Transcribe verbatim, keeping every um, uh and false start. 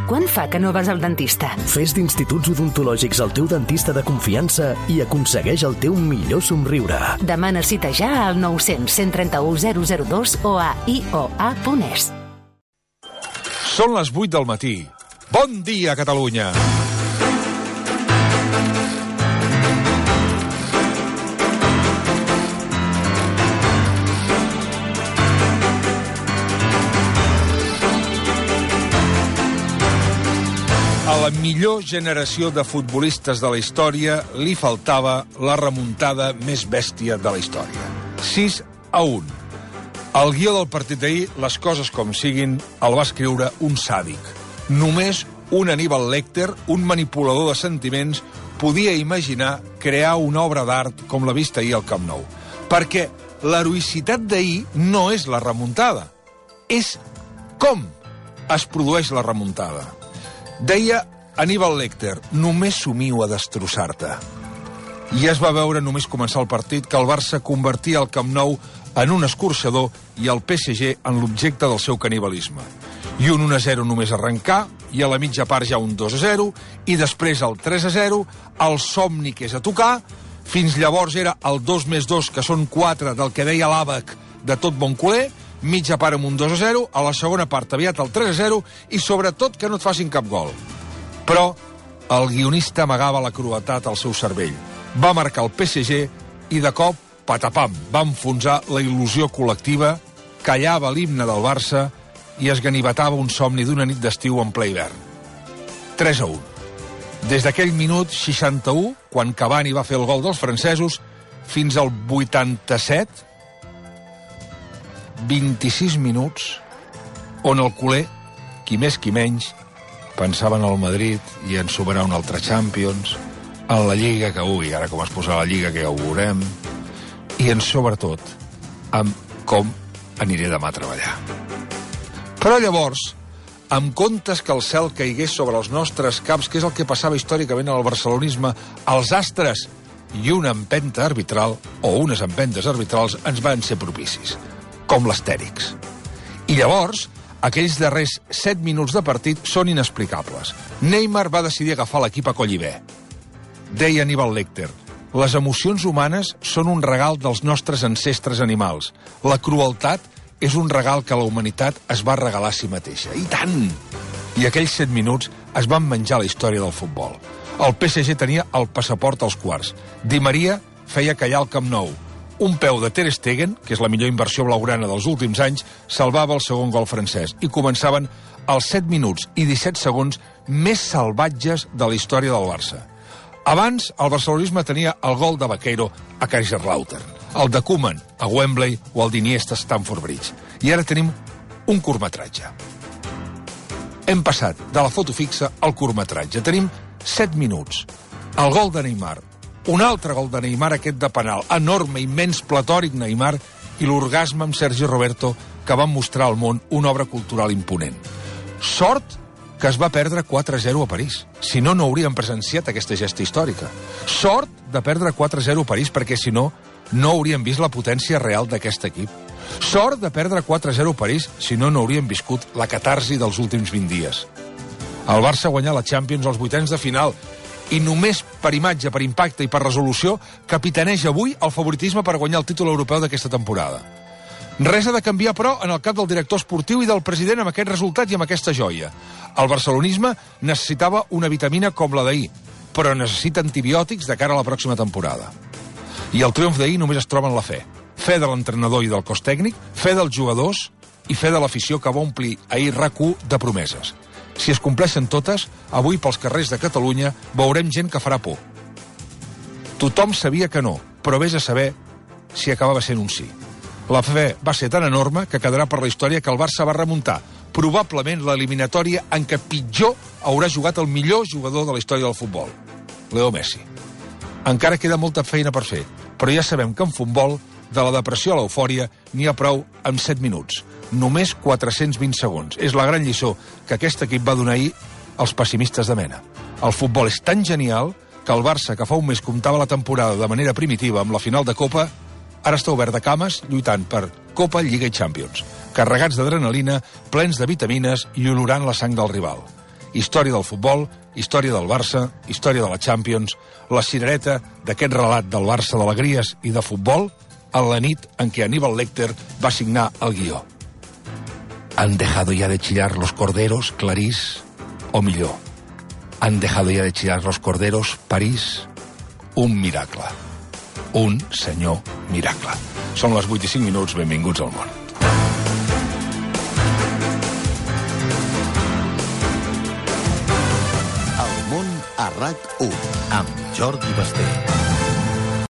Quant fa que no vas al dentista? Fes d'Instituts Odontològics el teu dentista de confiança i aconsegueix el teu millor somriure. Demana cita ja al nou cents, cent trenta-u, zero zero dos o a i o a punt es. Són les vuit del matí. Bon dia, Catalunya! A la millor generació de futbolistes de la història li faltava la remuntada més bèstia de la història. sis a un. El guió del partit d'ahir, les coses com siguin, el va escriure un sàdic. Només un Aníbal Lecter, un manipulador de sentiments, podia imaginar crear una obra d'art com la vista ahir al Camp Nou. Perquè l'heroïcitat d'ahir no és la remuntada. És com es produeix la remuntada. Deia Aníbal Lecter, només somio a destrossar-te. I es va veure només començar el partit que el Barça convertia el Camp Nou en un escorxador i el P S G en l'objecte del seu canibalisme. I un un a zero només arrencar, i a la mitja part ja un dos a zero, i després el tres a zero, el somni que és a tocar, fins llavors era el dos més dos, que són quatre, del que deia l'àbac de tot bon culer, mitja part amb un dos a zero, a la segona part aviat el tres a zero, i sobretot que no et facin cap gol. Però el guionista amagava la crueltat al seu cervell. Va marcar el P S G i de cop, patapam, va enfonsar la il·lusió col·lectiva, callava l'himne del Barça i es ganivetava un somni d'una nit d'estiu en ple hivern. tres a un. Des d'aquell minut seixanta-u, quan Cavani va fer el gol dels francesos, fins al vuitanta-set, vint-i-sis minuts on el culer, qui més qui menys, pensava en el Madrid i en superar un altre Champions, en la Lliga, que ui, ara com es posarà la Lliga, que ja ho veurem, i en sobretot amb com aniré demà a treballar. Però llavors, en comptes que el cel caigués sobre els nostres caps, que és el que passava històricament al barcelonisme, els astres i una empenta arbitral, o unes empentes arbitrals, ens van ser propicis, com l'Astèrix. I llavors, aquells darrers set minuts de partit són inexplicables. Neymar va decidir agafar l'equip a collibè. Deia Aníbal Lecter, les emocions humanes són un regal dels nostres ancestres animals. La crueltat és un regal que la humanitat es va regalar a si mateixa. I tant! I aquells set minuts es van menjar la història del futbol. El P S G tenia el passaport als quarts. Di Maria feia callar el Camp Nou. Un peu de Ter Stegen, que és la millor inversió blaugrana dels últims anys, salvava el segon gol francès. I començaven els set minuts i disset segons més salvatges de la història del Barça. Abans, el barcelonisme tenia el gol de Vaquero a Kaiserslautern, el de Koeman a Wembley o el d'Iniesta a Stamford Bridge. I ara tenim un curtmetratge. Hem passat de la foto fixa al curtmetratge. Tenim set minuts. El gol de Neymar. Un altre gol de Neymar, aquest de penal. Enorme, immens, platòric Neymar i l'orgasme amb Sergi Roberto que van mostrar al món una obra cultural imponent. Sort que es va perdre quatre a zero a París. Si no, no hauríem presenciat aquesta gesta històrica. Sort de perdre quatre a zero a París, perquè si no, no hauríem vist la potència real d'aquest equip. Sort de perdre quatre a zero a París, si no, no hauríem viscut la catarsi dels últims vint dies. El Barça guanyà la Champions als vuitens de final i només per imatge, per impacte i per resolució capitaneja avui el favoritisme per guanyar el títol europeu d'aquesta temporada. Res ha de canviar, però, en el cap del director esportiu i del president amb aquest resultat i amb aquesta joia. El barcelonisme necessitava una vitamina com la d'ahir, però necessita antibiòtics de cara a la pròxima temporada. I el triomf d'ahir només es troba en la fe. Fe de l'entrenador i del cos tècnic, fe dels jugadors i fe de l'afició que va omplir ahir R A C u de promeses. Si es compleixen totes, avui pels carrers de Catalunya veurem gent que farà por. Tothom sabia que no, però vés a saber si acabava sent un sí. La fe va ser tan enorme que quedarà per la història que el Barça va remuntar probablement l'eliminatòria en què pitjor haurà jugat el millor jugador de la història del futbol, Leo Messi. Encara queda molta feina per fer, però ja sabem que en futbol, de la depressió a l'eufòria, n'hi ha prou amb set minuts. Només quatre-cents vint segons. És la gran lliçó que aquest equip va donar ahir als pessimistes de mena. El futbol és tan genial que el Barça, que fa un mes comptava la temporada de manera primitiva amb la final de Copa, ara està obert de cames lluitant per Copa, Lliga i Champions, carregats d'adrenalina, plens de vitamines i olorant la sang del rival. Història del futbol, història del Barça, història de la Champions, la cirereta d'aquest relat del Barça d'alegries i de futbol en la nit en què Aníbal Lecter va signar el guió. Han dejado ya de chillar los corderos, Clarís, o millor, han dejado ya de chillar los corderos, París, un miracle. Un senyor miracle. Són les vuit i cinc minuts, benvinguts al món. El món a RAC u, amb Jordi Basté.